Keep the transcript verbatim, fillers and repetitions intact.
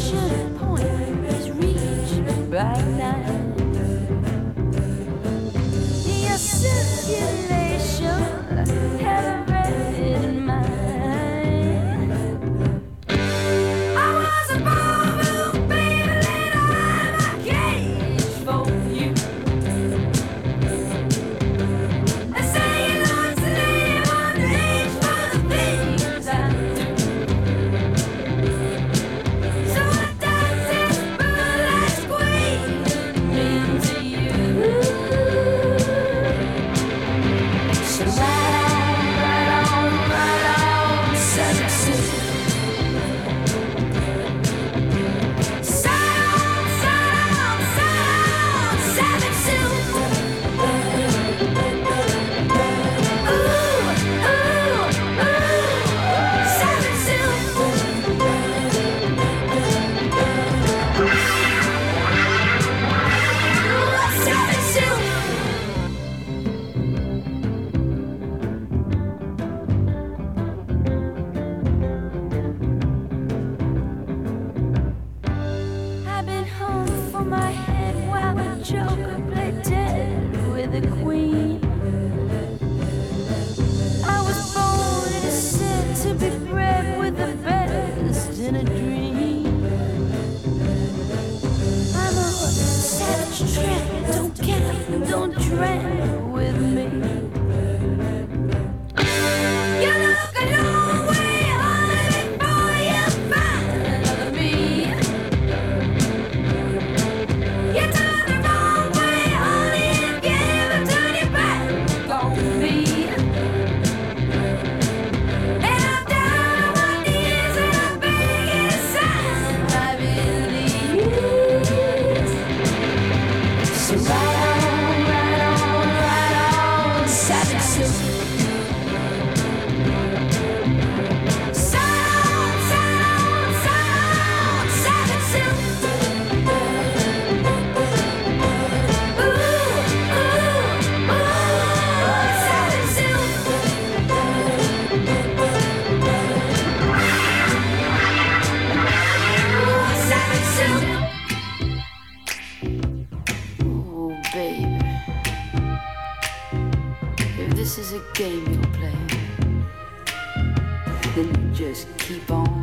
should point is reached right now. Your circulation had a red in mind. I was a ballroom baby laid out of a cage for you. I say you lost the name on the age for the things I do. So I dance this burlesque queen into you. So right on, right on, right on, seven suit. Side on, side on, side on, seven suit. Ooh, ooh, ooh, seven suit. Ooh, seven suit. I've been home for my head while the joker played dead with the queen. I was born and said to be bred with the best in a dream. I'm a savage tramp, don't camp, don't tramp with me. You look a long way, honey, before you find me. You turn the wrong way, honey, if you ever turn your back on me. And I'm down on my knees and I'm begging a sign I believe. So right on, right on, right on, seven suit. Side on, side on, side on, seven suit. Ooh, ooh, ooh, seven suit. Ooh, seven suit. Oh, baby, if this is a game you're playing, then you just keep on